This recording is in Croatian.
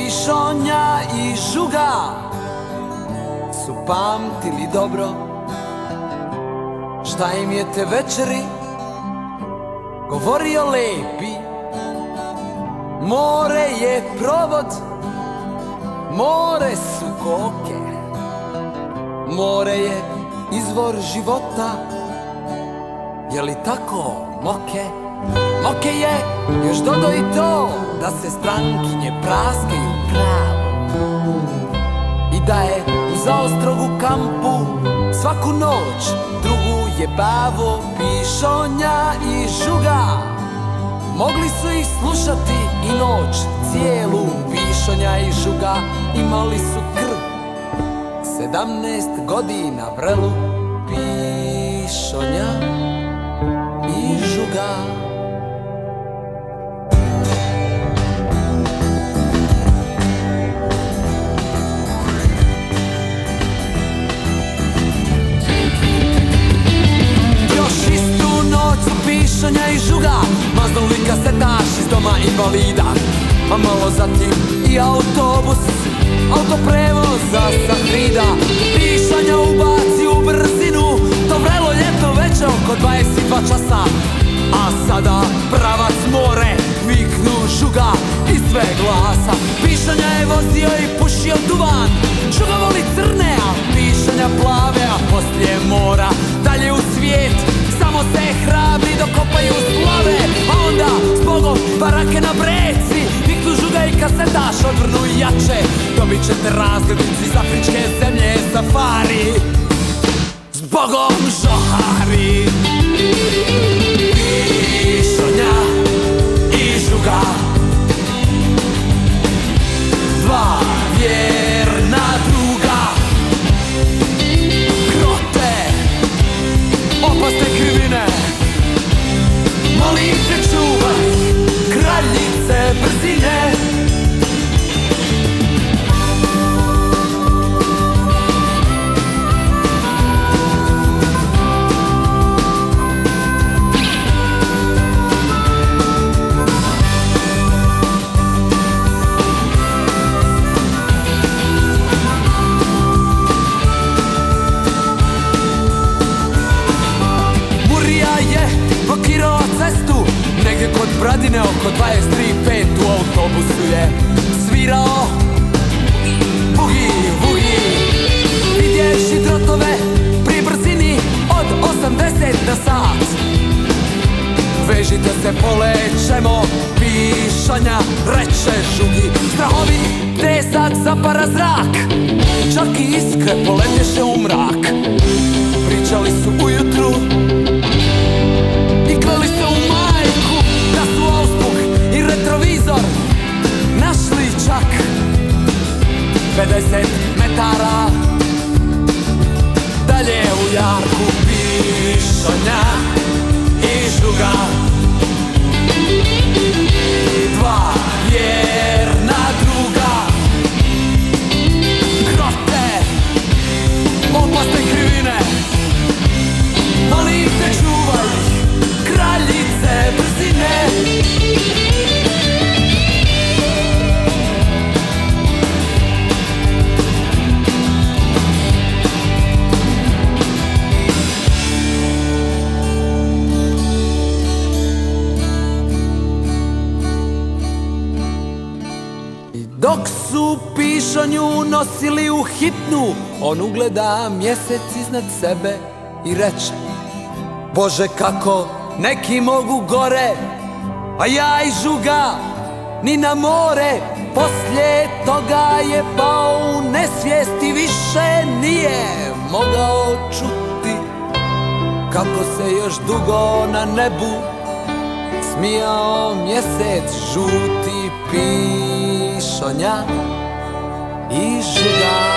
pišonja i žuga su pamtili dobro šta im je te večeri govorio lepi. More je provod, more su koke, more je izvor života, je li tako, moke? Moke je, još dodo i to, da se strankinje praskaju pravo i da je u zaostrogu kampu svaku noć drugu jebavo pišonja i žuga. Mogli su ih slušati i noć cijelu, pišonja i žuga imali su krv 17 godina vrelu, pišonja i žuga. Pišonja i žuga maznuli kasetaš iz doma invalida, a malo zatim i autobus, autoprevoza sa hrida. Pišonja ubaci u brzinu, to vrelo ljeto već oko 22 časa, a sada pravac more, viknu žuga iz sve glasa. Pišonja je vozio i pušio duvan, žuga voli crne, a pišonja plave, a poslije mora dalje u svijet. Samo se hrabri dokopaju slave, a onda zbogom barake na breci viknu žuga i kasetaš odvrnu jače. Dobit ćete razglednici iz afričke zemlje safari, zbogom žohari. Pišonja i žuga, dva vjerna druga, grote, opasne krivine, molim te čuvaj, kraljice brzine. Blokirao cestu negdje kod Bradine oko 23:05, u autobusu je svirao bugi, bugi. Vidjevši drotove pri brzini od 80 na sat, vežite se, polećemo, pišonja reče žugi. Strahovi tresak zapara zrak, čak i iskre poletješe u mrak. Pričali su ujutru i kleli se u majku da su auspuh i retrovizor našli čak 50 metara dalje u jarku. Pišonja i žuga, dva vjerna druga, grote, opasne krivine, molim te čuvaj, kraljice brzine. I dok su pišonju nosili u hitnu, on ugleda mjesec iznad sebe i reče: Bože, kako neki mogu gore, a ja i žuga ni na more. Poslije toga je pao u nesvijest i više nije mogao čuti kako se još dugo na nebu smijao mjesec žuti. Pišonja i žuga.